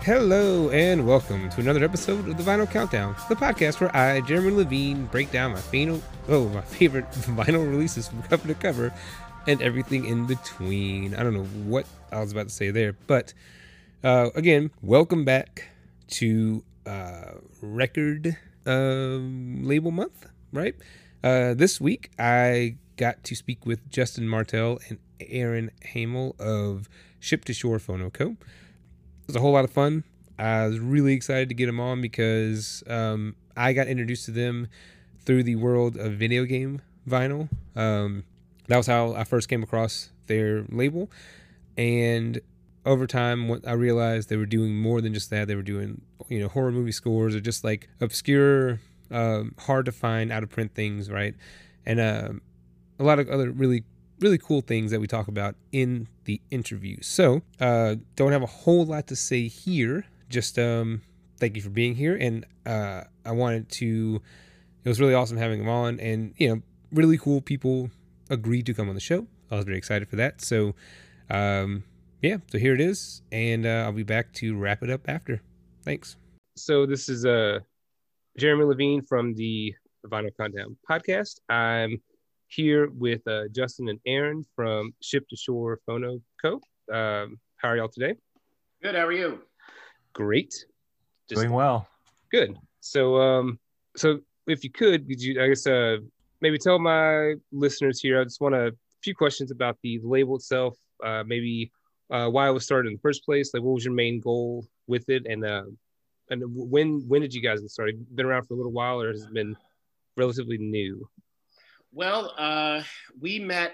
Hello and welcome to another episode of the Vinyl Countdown, the podcast where I, Jeremy Levine, break down my favorite vinyl releases from cover to cover and everything in between. I don't know what I was about to say there, but again, welcome back to record label month, right? This week I got to speak with Justin Martell and Aaron Hamel of Ship to Shore Phono Co. It was a whole lot of fun. I was really excited to get them on because I got introduced to them through the world of video game vinyl. That was how I first came across their label. And over time, I realized they were doing more than just that. They were doing, horror movie scores or just like obscure, hard to find, out of print things, right? And a lot of other really cool things that we talk about in the interview. So, don't have a whole lot to say here. Just thank you for being here. And it was really awesome having them on. And, really cool people agreed to come on the show. I was very excited for that. So, so here it is. And I'll be back to wrap it up after. Thanks. So this is Jeremy Levine from the Vinyl Countdown podcast. I'm here with Justin and Aaron from Ship to Shore Phono Co. How are y'all today? Good. How are you? Great. Doing well. Good. So, if you could you, I guess, maybe tell my listeners here, I just want a few questions about the label itself, maybe why it was started in the first place, like what was your main goal with it, and when did you guys get started? Been around for a little while, or has it been relatively new? Well, we met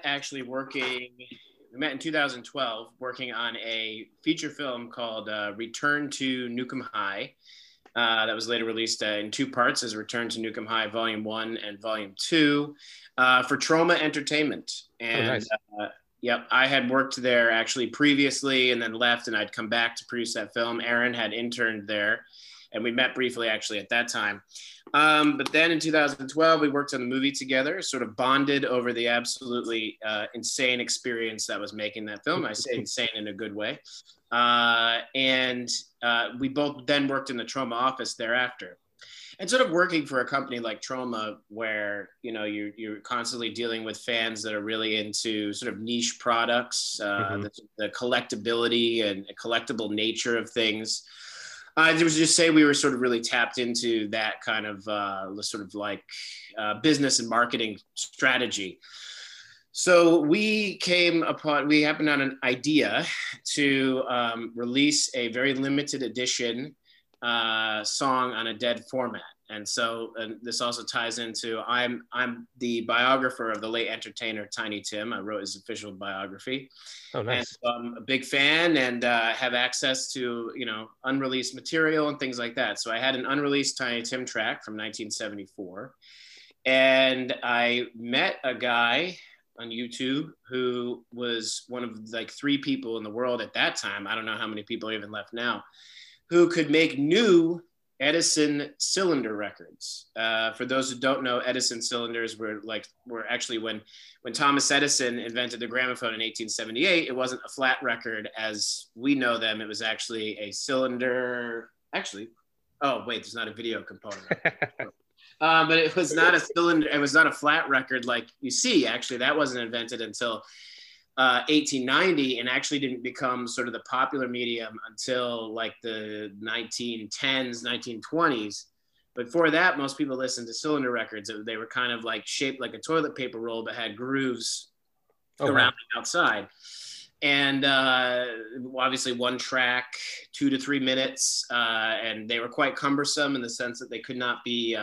in 2012 working on a feature film called Return to Nukem High that was later released in two parts as Return to Nukem High Volume 1 and Volume 2 for Troma Entertainment. And nice. I had worked there actually previously and then left, and I'd come back to produce that film. Aaron had interned there, and we met briefly actually at that time. But then in 2012, we worked on the movie together, sort of bonded over the absolutely insane experience that was making that film. I say insane in a good way. And we both then worked in the Troma office thereafter. And sort of working for a company like Troma, where you're constantly dealing with fans that are really into sort of niche products, the collectability and collectible nature of things. I would just say we were sort of really tapped into that kind of business and marketing strategy. So we happened on an idea to release a very limited edition song on a dead format. And so this also ties into, I'm the biographer of the late entertainer Tiny Tim. I wrote his official biography. Oh, nice. And so I'm a big fan and have access to, unreleased material and things like that. So I had an unreleased Tiny Tim track from 1974. And I met a guy on YouTube who was one of like three people in the world at that time, I don't know how many people are even left now, who could make new Edison cylinder records. For those who don't know, Edison cylinders were actually when Thomas Edison invented the gramophone in 1878, it wasn't a flat record as we know them. It was actually a cylinder. Actually, oh wait, there's not a video component. But it was not a cylinder. It was not a flat record like you see. Actually, that wasn't invented until 1890, and actually didn't become sort of the popular medium until like the 1910s, 1920s. Before that, most people listened to cylinder records. They were kind of like shaped like a toilet paper roll, but had grooves around the outside. And obviously one track, 2 to 3 minutes, and they were quite cumbersome in the sense that they could not be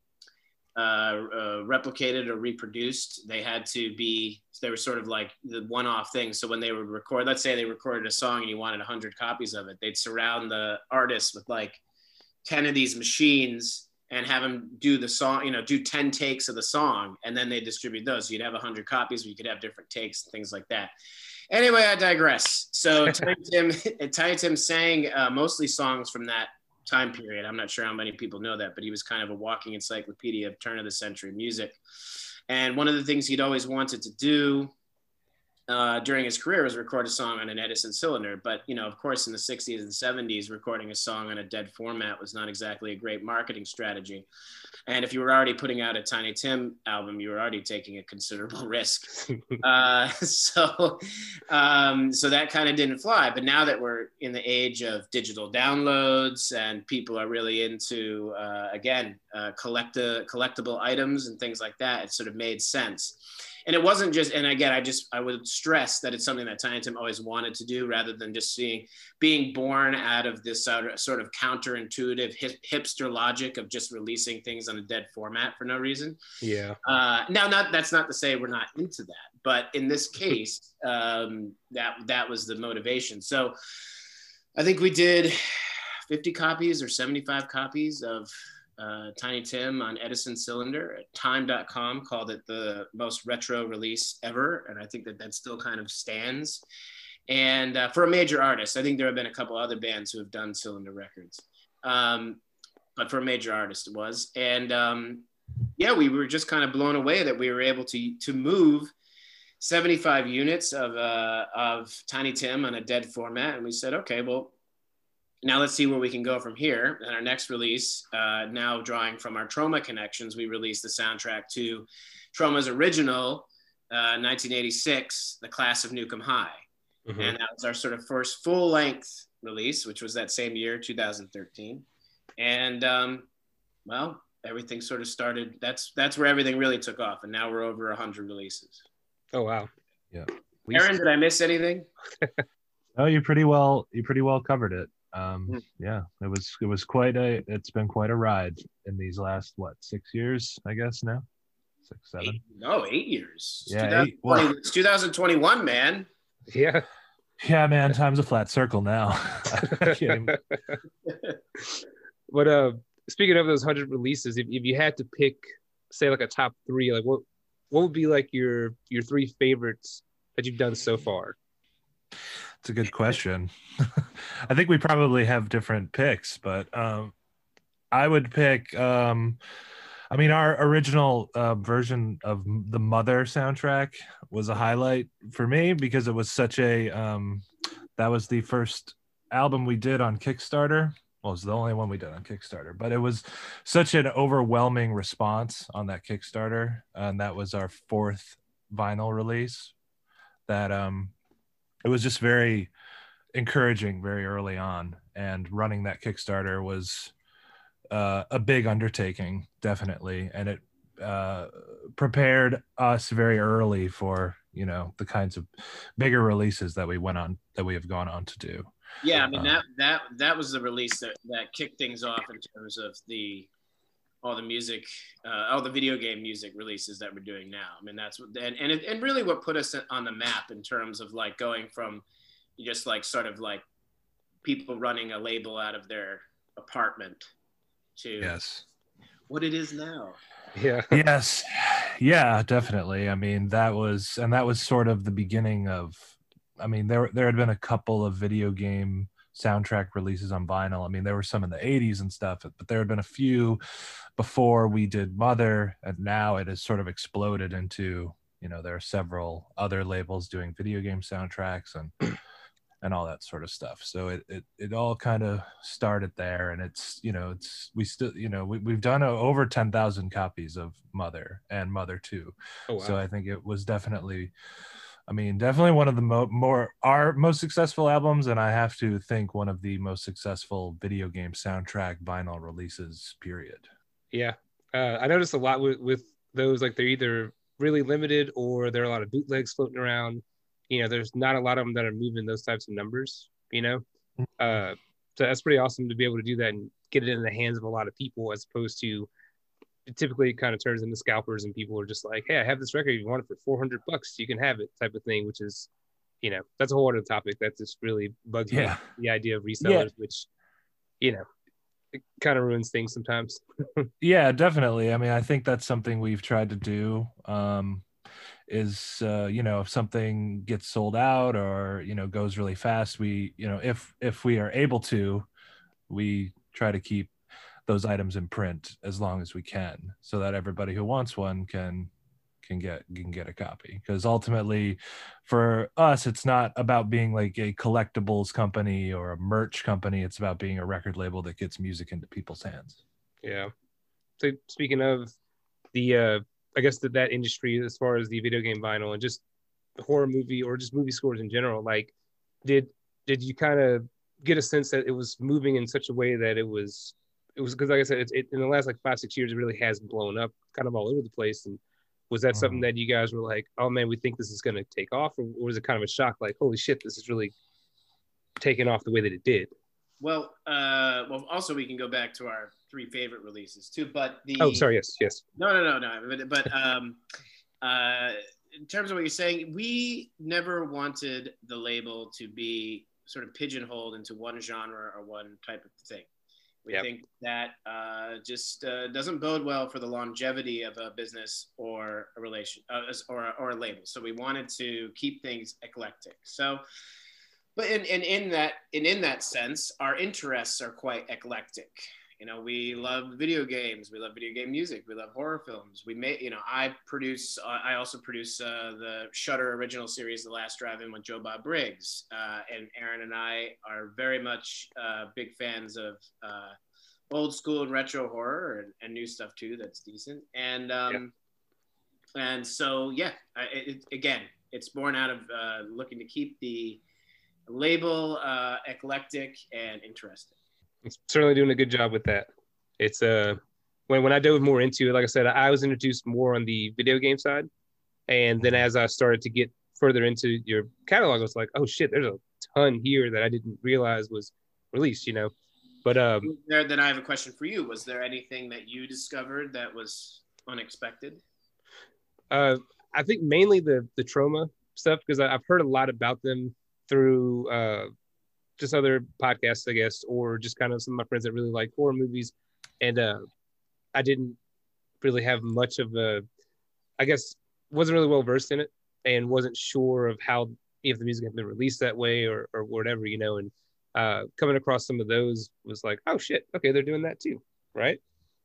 replicated or reproduced. They were sort of like the one-off thing. So when they would record, let's say they recorded a song and you wanted 100 copies of it, they'd surround the artist with like 10 of these machines and have them do the song, do 10 takes of the song, and then they distribute those. So you'd have 100 copies, but you could have different takes and things like that. Anyway, I digress. So Tiny Tim sang mostly songs from that time period. I'm not sure how many people know that, but he was kind of a walking encyclopedia of turn of the century music. And one of the things he'd always wanted to do during his career was record a song on an Edison cylinder. But, of course, in the 60s and 70s, recording a song on a dead format was not exactly a great marketing strategy. And if you were already putting out a Tiny Tim album, you were already taking a considerable risk. So that kind of didn't fly. But now that we're in the age of digital downloads and people are really into, collectible items and things like that, it sort of made sense. And it wasn't just, and again, I would stress that it's something that Tiny Tim always wanted to do, rather than just being born out of this sort of counterintuitive hipster logic of just releasing things on a dead format for no reason. Yeah. That's not to say we're not into that, but in this case, that was the motivation. So I think we did 50 copies or 75 copies of Tiny Tim on Edison cylinder. Time.com called it the most retro release ever, and I think that still kind of stands. And for a major artist, I think there have been a couple other bands who have done cylinder records, but for a major artist it was. And we were just kind of blown away that we were able to move 75 units of Tiny Tim on a dead format, and we said, okay, well, now let's see where we can go from here. And our next release, now drawing from our Troma connections, we released the soundtrack to Troma's original 1986, The Class of Newcomb High. Mm-hmm. And that was our sort of first full-length release, which was that same year, 2013. And everything sort of started. That's where everything really took off. And now we're over 100 releases. Oh, wow. Yeah. Aaron, did I miss anything? No, you pretty well covered it. It's been quite a ride in these last 6 years, I guess now. 6, 7. 8 years. Yeah, it's 2021, man. Yeah. Yeah, man, time's a flat circle now. But speaking of those 100 releases, if you had to pick, say, like a top 3, like what would be like your 3 favorites that you've done so far? It's a good question. I think we probably have different picks, but I would pick our original version of the Mother soundtrack was a highlight for me, because it was such a that was the first album we did on Kickstarter. Well, it was the only one we did on Kickstarter, but it was such an overwhelming response on that Kickstarter, and that was our 4th vinyl release, that it was just very encouraging very early on, and running that Kickstarter was a big undertaking, definitely, and it prepared us very early for the kinds of bigger releases that we have gone on to do. Yeah, I mean that was the release that kicked things off in terms of all the music, all the video game music releases that we're doing now. I mean, that's what, and really what put us on the map in terms of like going from just like sort of like people running a label out of their apartment to what it is now. Yeah. Yes. Yeah, definitely. I mean, that was sort of the beginning of, I mean, there had been a couple of video game soundtrack releases on vinyl. I mean, there were some in the 80s and stuff, but there had been a few before we did Mother, and now it has sort of exploded into, there are several other labels doing video game soundtracks and all that sort of stuff. So it all kind of started there, and we've done over 10,000 copies of Mother and Mother 2. Oh, wow. So I think it was definitely one of the our most successful albums, and I have to think one of the most successful video game soundtrack vinyl releases, period. Yeah. I noticed a lot with those, like they're either really limited or there are a lot of bootlegs floating around. There's not a lot of them that are moving those types of numbers, so that's pretty awesome to be able to do that and get it in the hands of a lot of people, as opposed to typically it kind of turns into scalpers and people are just like, hey, I have this record, if you want it for $400 you can have it, type of thing, which is, that's a whole other topic that just really bugs me, the idea of resellers, which, it kind of ruins things sometimes. Yeah, definitely. I mean, I think that's something we've tried to do, is if something gets sold out or goes really fast, we if we are able to, we try to keep those items in print as long as we can, so that everybody who wants one can can get a copy, because ultimately for us it's not about being like a collectibles company or a merch company. It's about being a record label that gets music into people's hands. Yeah. So speaking of the I guess that industry, as far as the video game vinyl and just horror movie or just movie scores in general, like did you kind of get a sense that it was moving in such a way that it was because, like I said, it in the last like 5-6 years, it really has blown up kind of all over the place. And was that something that you guys were like, oh man, we think this is going to take off, or was it kind of a shock, like, holy shit, this is really taking off the way that it did? Well, also we can go back to our 3 favorite releases too, but yes. No. But in terms of what you're saying, we never wanted the label to be sort of pigeonholed into one genre or one type of thing. We think that just doesn't bode well for the longevity of a business or a relation or a label. So we wanted to keep things eclectic. So, but in that sense, our interests are quite eclectic. You know, we love video games. We love video game music. We love horror films. I also produce the Shudder original series, The Last Drive-In with Joe Bob Briggs. And Aaron and I are very much big fans of old school and retro horror and new stuff too. That's decent. And so, it's born out of looking to keep the label eclectic and interesting. It's certainly doing a good job with that. It's when I dove more into it, like I said, I was introduced more on the video game side, and then as I started to get further into your catalog, I was like, oh shit, there's a ton here that I didn't realize was released, you know. But then I have a question for you. Was there anything that you discovered that was unexpected? I think mainly the Troma stuff, because I've heard a lot about them through just other podcasts, I guess, or just kind of some of my friends that really like horror movies. And I didn't really have much of wasn't really well versed in it, and wasn't sure of if the music had been released that way or whatever, you know. And coming across some of those was like, oh shit, okay, they're doing that too, right?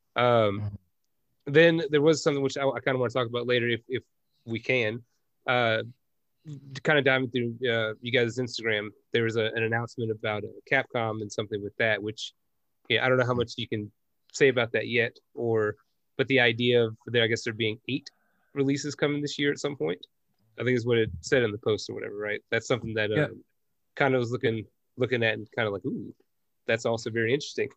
Then there was something which I kind of want to talk about later if we can. Kind of diving through you guys' Instagram, there was an announcement about Capcom and something with that, which I don't know how much you can say about that yet, but the idea of I guess there being 8 releases coming this year at some point, I think is what it said in the post or whatever, right? That's something that kind of was looking at and kind of like, ooh, that's also very interesting.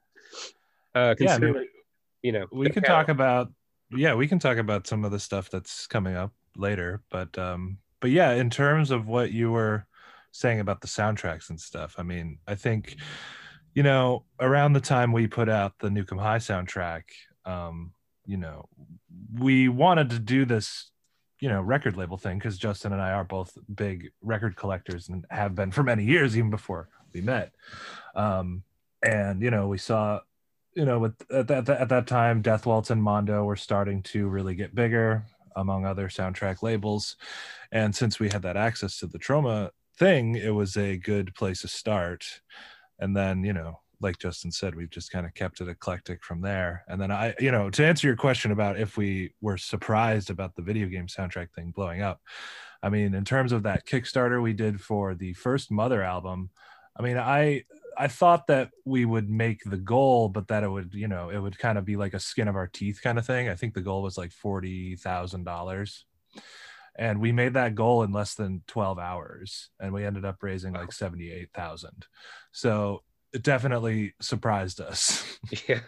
We can talk about some of the stuff that's coming up later, but yeah, in terms of what you were saying about the soundtracks and stuff, I mean, I think, you know, around the time we put out the Nukem High soundtrack, you know, we wanted to do this, you know, record label thing, because Justin and I are both big record collectors and have been for many years, even before we met. And, you know, we saw, you know, at that time, Death Waltz and Mondo were starting to really get bigger, among other soundtrack labels. And since we had that access to the Troma thing, it was a good place to start. And then, you know, like Justin said, we've just kind of kept it eclectic from there. And then to answer your question about if we were surprised about the video game soundtrack thing blowing up, I mean, in terms of that Kickstarter we did for the first Mother album, I mean, I thought that we would make the goal, but that it would kind of be like a skin of our teeth kind of thing. I think the goal was like $40,000. And we made that goal in less than 12 hours. And we ended up raising like 78,000. So it definitely surprised us. Yeah.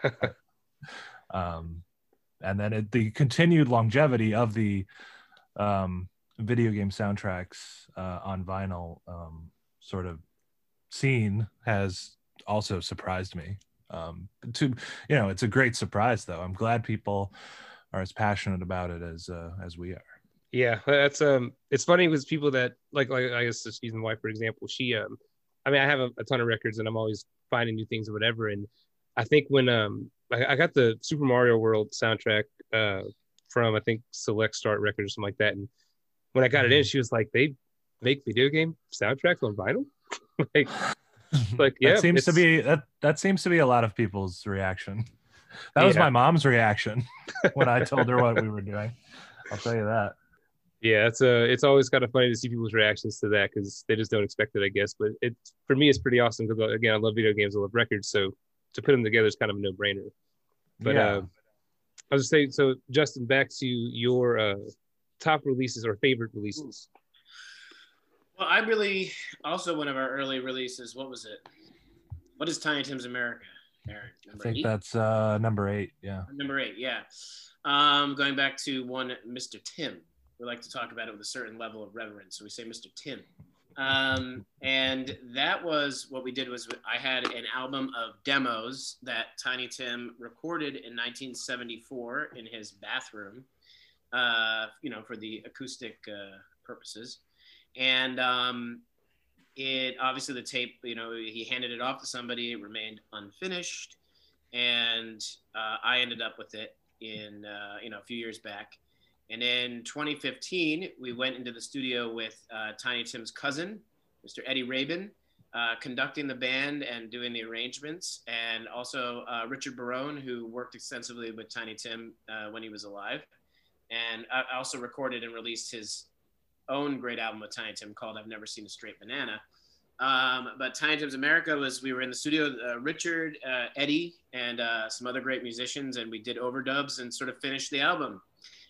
And then the continued longevity of the video game soundtracks on vinyl sort of scene has also surprised me. It's a great surprise, though. I'm glad people are as passionate about it as we are. Yeah, that's it's funny with people that like I guess just using my wife for example. She I mean, I have a ton of records and I'm always finding new things or whatever. And I think when I got the Super Mario World soundtrack from I think Select Start Records or something like that, and when I got it in, she was like, "They make video game soundtracks on vinyl?" like yeah, that seems to be a lot of people's reaction. That was my mom's reaction when I told her what we were doing. I'll tell you that. Yeah, it's always kind of funny to see people's reactions to that because they just don't expect it, I guess. But it for me, it's pretty awesome because again, I love video games, I love records, so to put them together is kind of a no brainer. But Yeah. I was just saying, so Justin, back to your top releases or favorite releases. Well, I really also one of our early releases. What was it? What is Tiny Tim's America, Aaron? I think that's number 8. Yeah. Number 8, yeah. Going back to one, Mr. Tim. We like to talk about it with a certain level of reverence, so we say Mr. Tim. And that was what we did was I had an album of demos that Tiny Tim recorded in 1974 in his bathroom, for the acoustic purposes. And it obviously the tape, he handed it off to somebody, it remained unfinished. And I ended up with it in, a few years back. And in 2015, we went into the studio with Tiny Tim's cousin, Mr. Eddie Rabin, conducting the band and doing the arrangements, and also Richard Barone, who worked extensively with Tiny Tim when he was alive. And I also recorded and released his own great album with Tiny Tim called I've Never Seen a Straight Banana. But Tiny Tim's America we were in the studio, Richard, Eddie, and some other great musicians, and we did overdubs and sort of finished the album.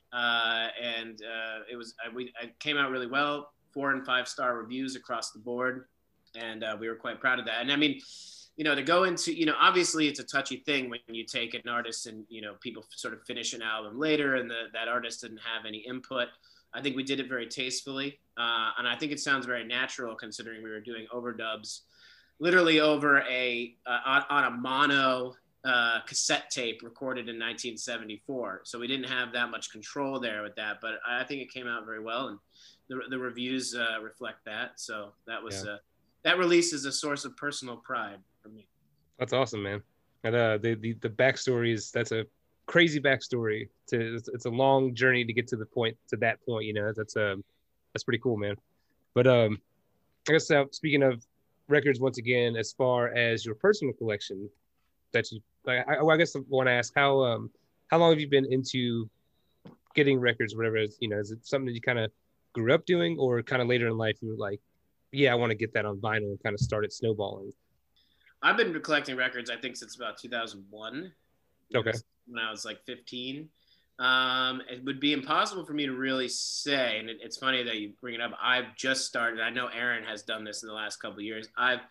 It came out really well, 4 and 5 star reviews across the board. And we were quite proud of that. And I mean, to go into, obviously it's a touchy thing when you take an artist and, people sort of finish an album later and that artist didn't have any input. I think we did it very tastefully. And I think it sounds very natural considering we were doing overdubs literally over on a mono cassette tape recorded in 1974. So we didn't have that much control there with that, but I think it came out very well, and the reviews reflect that. So that was that release is a source of personal pride for me. That's awesome, man. And the backstory that's a crazy backstory. It's a long journey to get to that point. That's pretty cool, man. But I guess speaking of records, once again, as far as your personal collection, that you I guess I want to ask how long have you been into getting records, whatever it is, is it something that you kind of grew up doing, or kind of later in life you were like, yeah, I want to get that on vinyl, and kind of started snowballing? I've been collecting records, I think, since about 2001. Okay. When I was like 15. It would be impossible for me to really say, and it's funny that you bring it up. I've just started. I know Aaron has done this in the last couple of years.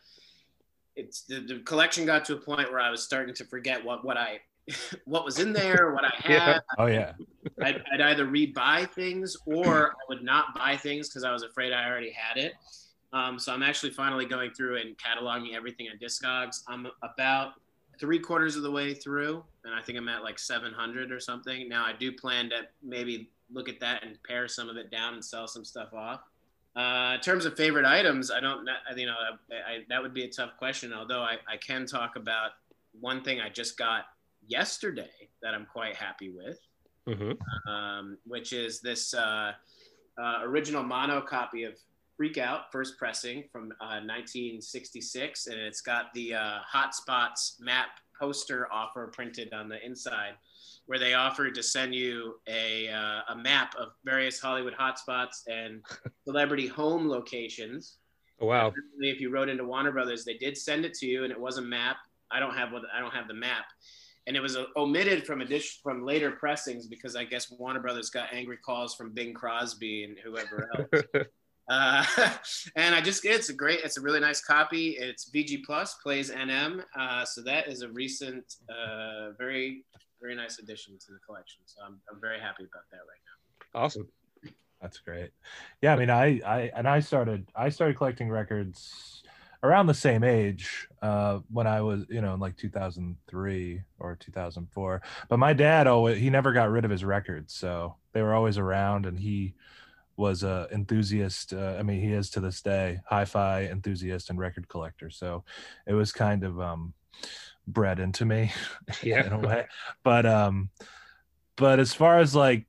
The collection got to a point where I was starting to forget what was in there, what I had. Yeah. Oh yeah. I'd either rebuy things or I would not buy things because I was afraid I already had it. So I'm actually finally going through and cataloging everything on Discogs. I'm about 3/4 of the way through, and I think I'm at like 700 or something. Now I do plan to maybe look at that and pare some of it down and sell some stuff off. In terms of favorite items, I don't, that would be a tough question. Although I can talk about one thing I just got yesterday that I'm quite happy with, which is this original mono copy of Freak Out, first pressing from 1966, and it's got the Hot Spots map poster offer printed on the inside, where they offered to send you a map of various Hollywood hotspots and celebrity home locations. Oh wow! If you wrote into Warner Brothers, they did send it to you, and it was a map. I don't have the map, and it was omitted from later pressings because I guess Warner Brothers got angry calls from Bing Crosby and whoever else. And it's a really nice copy. It's VG Plus, plays NM. So that is a recent, very, very nice addition to the collection. So I'm very happy about that right now. Awesome. That's great. Yeah. I mean, I started collecting records around the same age, when I was, in like 2003 or 2004, but my dad he never got rid of his records. So they were always around, and he was a enthusiast. He is to this day, hi-fi enthusiast and record collector. So it was kind of bred into me, yeah, in a way. But as far as like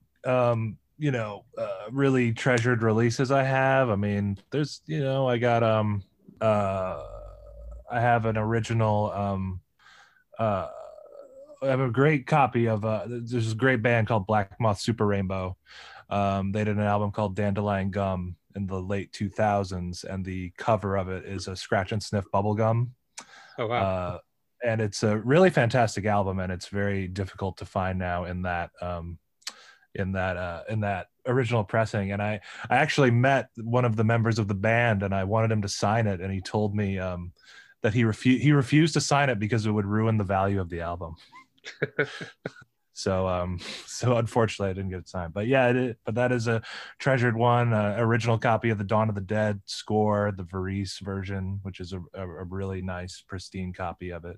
really treasured releases I have, there's I got I have an original I have a great copy of there's this great band called Black Moth Super Rainbow. They did an album called Dandelion Gum in the late 2000s, and the cover of it is a scratch and sniff bubble gum. Oh wow. And it's a really fantastic album, and it's very difficult to find now in that original pressing. And I actually met one of the members of the band, and I wanted him to sign it, and he told me that he refused to sign it because it would ruin the value of the album. So unfortunately I didn't get it signed, but yeah, but that is a treasured one. Original copy of the Dawn of the Dead score, the Varese version, which is a really nice pristine copy of it.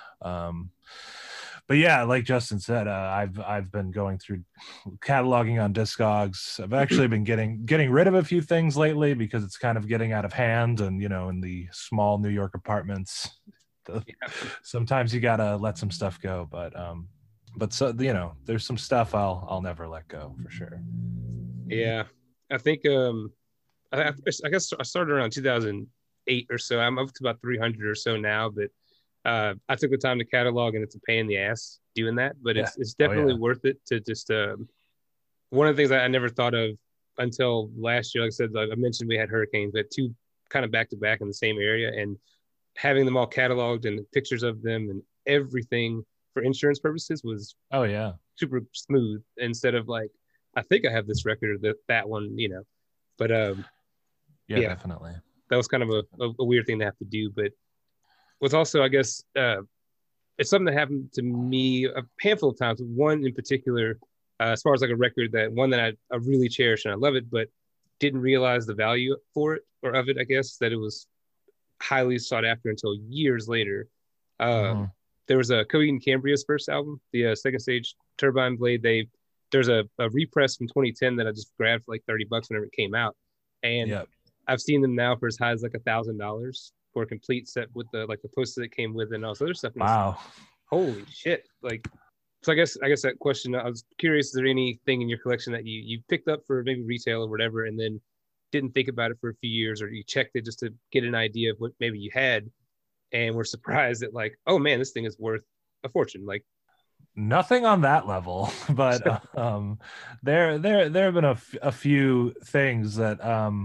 But yeah, like Justin said, I've been going through cataloging on Discogs. I've actually been getting rid of a few things lately because it's kind of getting out of hand, and in the small New York apartments, sometimes you gotta let some stuff go. But so there's some stuff I'll never let go for sure. Yeah, I think I guess I started around 2008 or so. I'm up to about 300 or so now, but I took the time to catalog, and it's a pain in the ass doing that, but it's definitely worth it to just one of the things I never thought of until last year. Like I said, I mentioned we had hurricanes, but two kind of back to back in the same area, and having them all cataloged and pictures of them and everything for insurance purposes was super smooth, instead of like, I think I have this record or that one, but definitely that was kind of a weird thing to have to do. But what's also, I guess, it's something that happened to me a handful of times. One in particular, as far as like a record, that I really cherish and I love it, but didn't realize the value for it or of it, I guess, that it was highly sought after until years later. There was a Coheed and Cambria's first album, the Second Stage Turbine Blade. There's a repress from 2010 that I just grabbed for like $30 whenever it came out, and I've seen them now for as high as like $1,000 for a complete set with the poster that came with it and all this other stuff. Wow, holy shit! Like, so I guess that question. I was curious: is there anything in your collection that you picked up for maybe retail or whatever, and then didn't think about it for a few years, or you checked it just to get an idea of what maybe you had, and were surprised that like, oh man, this thing is worth a fortune? Like, nothing on that level, but there have been a few things that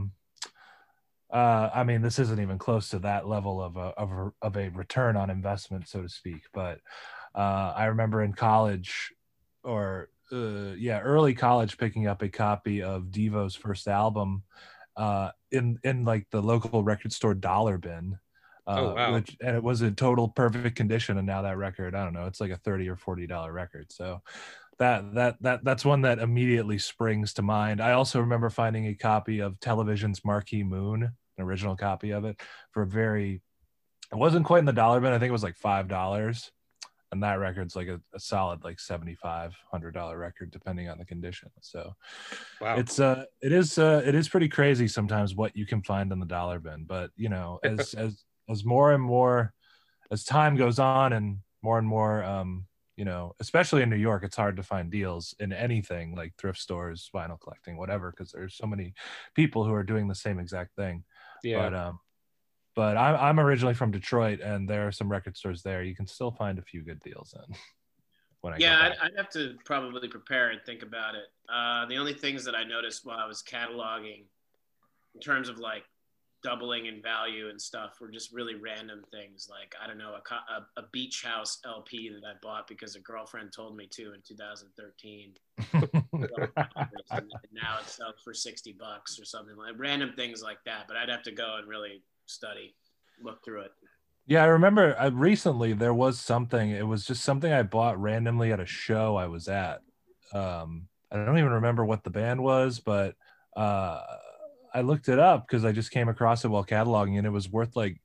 I mean, this isn't even close to that level of a return on investment, so to speak. But I remember in college, or early college, picking up a copy of Devo's first album in like the local record store dollar bin. And it was in total perfect condition, and now that record, I don't know, it's like a $30 or $40 record. So that's one that immediately springs to mind. I also remember finding a copy of Television's Marquee Moon, an original copy of it, it wasn't quite in the dollar bin. I think it was like $5, and that record's like a solid like $75-$100 record depending on the condition. So it is pretty crazy sometimes what you can find in the dollar bin. But as more and more, as time goes on, and more, especially in New York, it's hard to find deals in anything like thrift stores, vinyl collecting, whatever, because there's so many people who are doing the same exact thing. But I'm originally from Detroit, and there are some record stores there. You can still find a few good deals in. I'd have to probably prepare and think about it. The only things that I noticed while I was cataloging, in terms of like doubling in value and stuff, were just really random things. Like, I don't know, a Beach House LP that I bought because a girlfriend told me to in 2013. And now it sells for $60 or something, like random things like that. But I'd have to go and really look through it. Yeah, I remember recently there was something. It was just something I bought randomly at a show I was at. I don't even remember what the band was, but I looked it up because I just came across it while cataloging, and it was worth like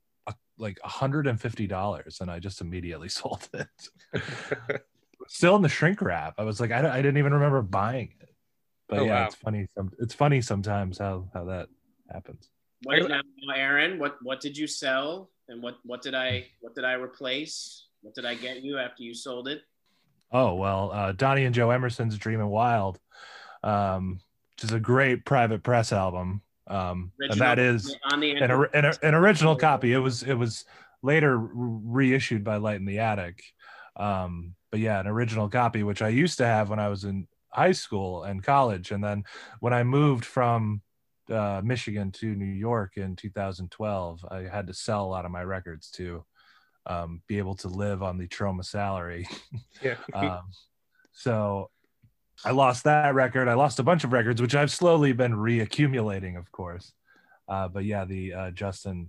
$150, and I just immediately sold it. Still in the shrink wrap. I was like, I didn't even remember buying it. But wow. It's funny. It's funny sometimes how that happens. Now, Aaron, what did you sell, and what did I replace? What did I get you after you sold it? Oh well, Donnie and Joe Emerson's "Dreamin' Wild," which is a great private press album. And that is an original copy. It was later reissued by Light in the Attic. But yeah, an original copy, which I used to have when I was in high school and college. And then when I moved from Michigan to New York in 2012, I had to sell a lot of my records to be able to live on the Troma salary. Yeah. So I lost that record. I lost a bunch of records, which I've slowly been reaccumulating, of course. But yeah, the Justin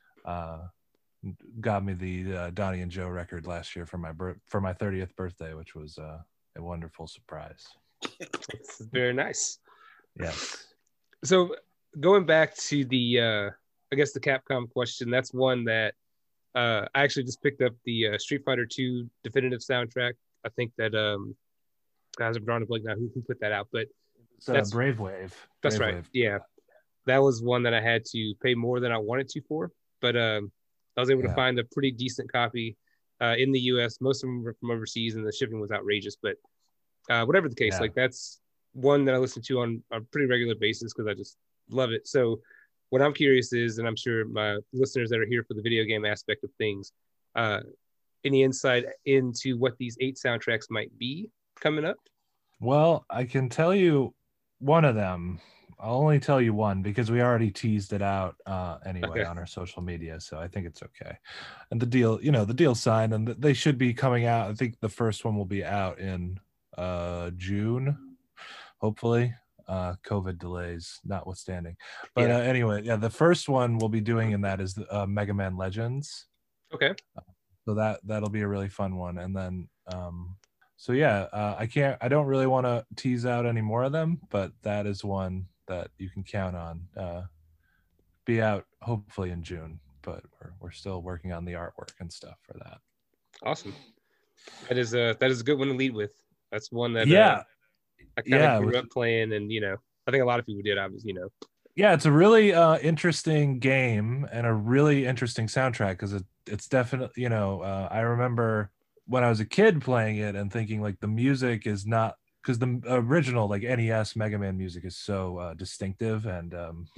got me the Donnie and Joe record last year for my 30th birthday, which was a wonderful surprise. It's very nice. Yes. So going back to the I guess the Capcom question, that's one that I actually just picked up the Street Fighter 2 definitive soundtrack. I think that guys, I'm drawing a blank now who put that out, but It's Brave Wave. That's Brave right. Wave. Yeah, that was one that I had to pay more than I wanted to for, but I was able to find a pretty decent copy in the U.S. Most of them were from overseas, and the shipping was outrageous. But whatever the case, like that's one that I listen to on a pretty regular basis because I just love it. So what I'm curious is, and I'm sure my listeners that are here for the video game aspect of things, any insight into what these 8 soundtracks might be coming up? Well, I can tell you one of them. I'll only tell you one because we already teased it out anyway on our social media, so I think it's okay. And the deal's signed, and they should be coming out. I think the first one will be out in June, hopefully. COVID delays notwithstanding. But anyway, the first one we'll be doing in that is Mega Man Legends. Okay. So that'll be a really fun one, and then I don't really want to tease out any more of them, but that is one that you can count on. Be out hopefully in June, but we're still working on the artwork and stuff for that. Awesome. That is a good one to lead with. That's one that I kind of grew up playing, and I think a lot of people did. Yeah, it's a really interesting game and a really interesting soundtrack because it's definitely I remember when I was a kid playing it and thinking like the music is not, because the original like NES Mega Man music is so distinctive and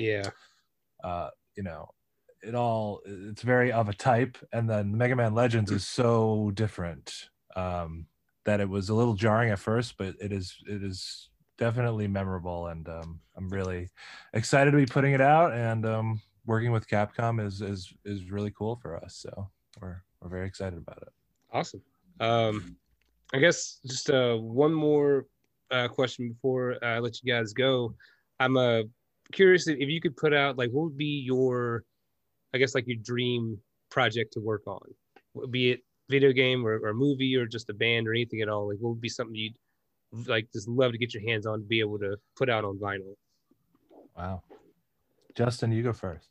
it's very of a type, and then Mega Man Legends is so different that it was a little jarring at first, but it is definitely memorable, and I'm really excited to be putting it out, and working with Capcom is really cool for us, so we're very excited about it. Awesome. I guess just one more question before I let you guys go. I'm curious if you could put out like what would be your, I guess like your dream project to work on, be it video game or movie or just a band or anything at all. Like what would be something you'd like just love to get your hands on to be able to put out on vinyl? Wow. Justin, you go first.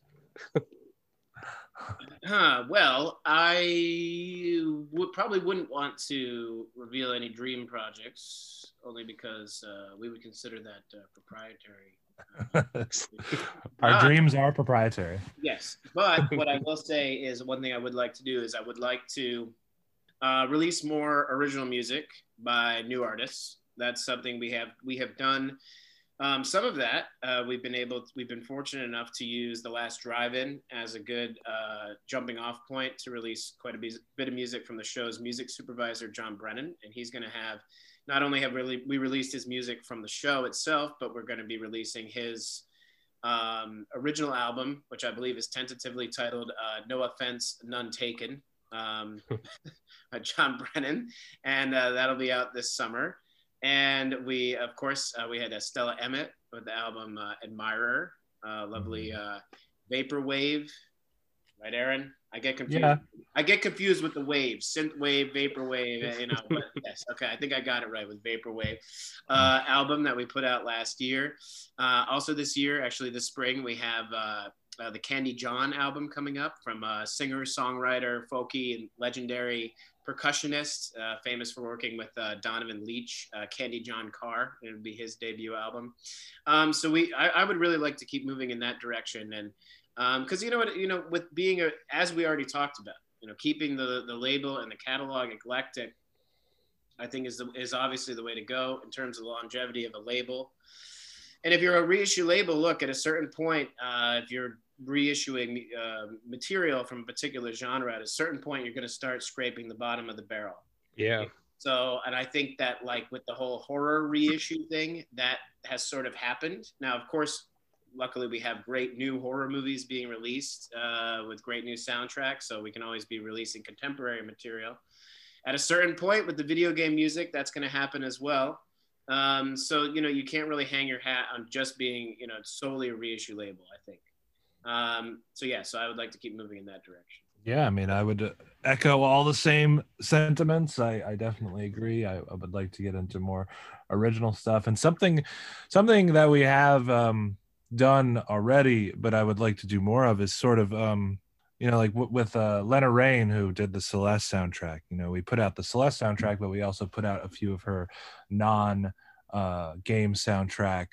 Well, I probably wouldn't want to reveal any dream projects, only because we would consider that proprietary. Our dreams are proprietary. Yes, but what I will say is one thing I would like to do is I would like to release more original music by new artists. That's something we have done. Some of that we've been fortunate enough to use The Last Drive-In as a good jumping off point to release quite a bit of music from the show's music supervisor, John Brennan. And he's going to have, not only have we released his music from the show itself, but we're going to be releasing his original album, which I believe is tentatively titled No Offense, None Taken, by John Brennan. And that'll be out this summer. And we, of course, we had Stella Emmett with the album Admirer, lovely vaporwave, right, Aaron? I get confused. Yeah. I get confused with the waves, synth wave, vaporwave, But yes, okay, I think I got it right with vaporwave album that we put out last year. Also this year, actually this spring, we have the Candy John album coming up from singer, songwriter, folky, and legendary percussionist, famous for working with Donovan Leitch, Candy John Carr. It would be his debut album. So I would really like to keep moving in that direction, and because with being as we already talked about, keeping the label and the catalog eclectic, I think is obviously the way to go in terms of longevity of a label. And if you're a reissue label, look, at a certain point, if you're reissuing material from a particular genre, at a certain point, you're going to start scraping the bottom of the barrel. Yeah. So, and I think that like with the whole horror reissue thing, that has sort of happened. Now, of course, luckily we have great new horror movies being released with great new soundtracks, so we can always be releasing contemporary material. At a certain point with the video game music, that's going to happen as well. So, you know, you can't really hang your hat on just being, you know, solely a reissue label, I think. So yeah, so I would like to keep moving in that direction. Yeah, I mean, I would echo all the same sentiments. I definitely agree. I would like to get into more original stuff, and something that we have done already, but I would like to do more of is sort of you know, like with Lena Raine, who did the Celeste soundtrack. You know, we put out the Celeste soundtrack, but we also put out a few of her non game soundtrack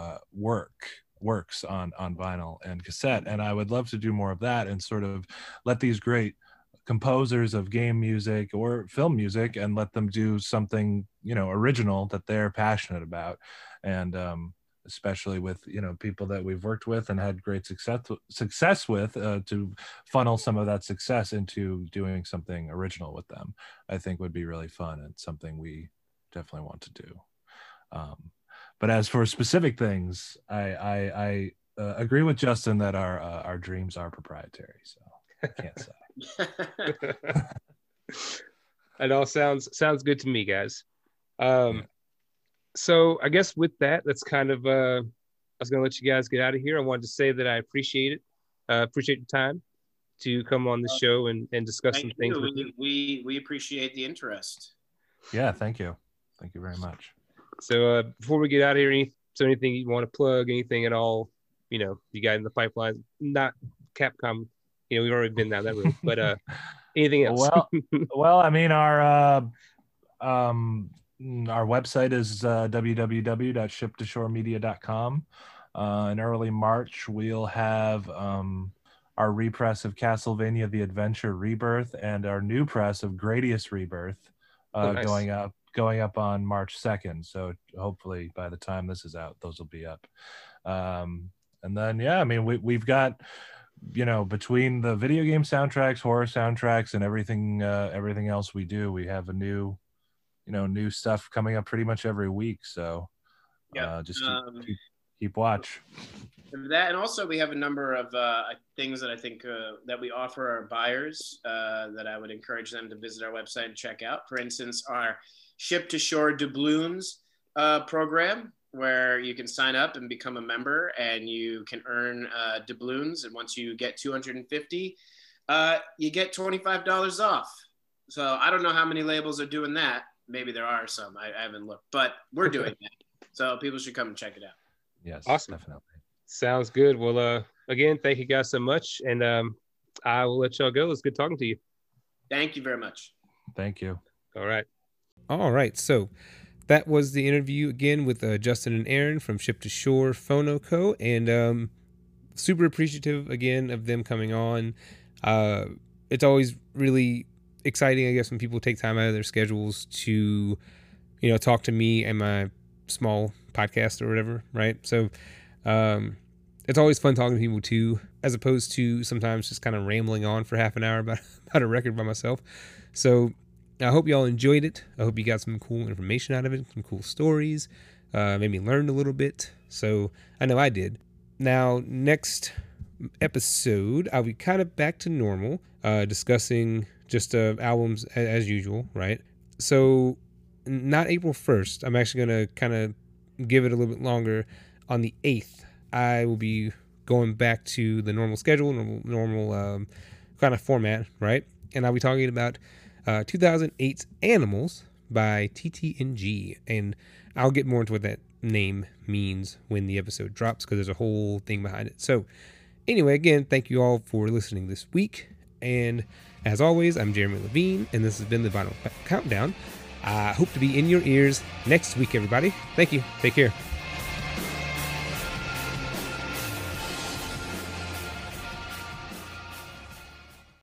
works on vinyl and cassette, and I would love to do more of that and sort of let these great composers of game music or film music and let them do something, you know, original that they're passionate about, and especially with, you know, people that we've worked with and had great success with, to funnel some of that success into doing something original with them, I think would be really fun and something we definitely want to do. But as for specific things, I agree with Justin that our dreams are proprietary, so I can't say. It all sounds good to me, guys. So I guess with that, that's kind of I was gonna let you guys get out of here. I wanted to say that I appreciate it. Appreciate your time to come on the show and discuss some things with you. We appreciate the interest. Yeah, thank you very much. So before we get out of here, anything you want to plug, anything at all, you know, you got in the pipeline? Not Capcom, you know, we've already been down that road, but anything else? Well, I mean, our website is www.shiptoshoremedia.com. In early March, we'll have our repress of Castlevania: The Adventure Rebirth and our new press of Gradius Rebirth nice. going up on March 2nd. So hopefully by the time this is out, those will be up. And then, yeah, I mean, we've got, you know, between the video game soundtracks, horror soundtracks, and everything else we do, we have a new stuff coming up pretty much every week. So just keep watch. That, and also we have a number of things that I think that we offer our buyers that I would encourage them to visit our website and check out. For instance, our Ship to Shore doubloons program, where you can sign up and become a member, and you can earn doubloons. And once you get 250, you get $25 off. So I don't know how many labels are doing that. Maybe there are some. I haven't looked, but we're doing that. So people should come and check it out. Yes, awesome. Definitely. Sounds good. Well, again, thank you guys so much, and I will let y'all go. It's good talking to you. Thank you very much. Thank you. All right. So that was the interview again with Justin and Aaron from Ship to Shore Phono Co. And super appreciative again of them coming on. It's always really exciting, I guess, when people take time out of their schedules to, you know, talk to me and my small podcast or whatever, right? So it's always fun talking to people too, as opposed to sometimes just kind of rambling on for half an hour about a record by myself. So I hope y'all enjoyed it. I hope you got some cool information out of it, some cool stories, maybe learned a little bit. So I know I did. Now, next episode, I'll be kind of back to normal, discussing just albums as usual, right? So not April 1st. I'm actually going to kind of give it a little bit longer. On the 8th, I will be going back to the normal schedule, normal kind of format, right? And I'll be talking about 2008's Animals by TTNG. And I'll get more into what that name means when the episode drops, because there's a whole thing behind it. So anyway, again, thank you all for listening this week. And as always, I'm Jeremy Levine, and this has been the Vinyl Countdown. I hope to be in your ears next week, everybody. Thank you. Take care.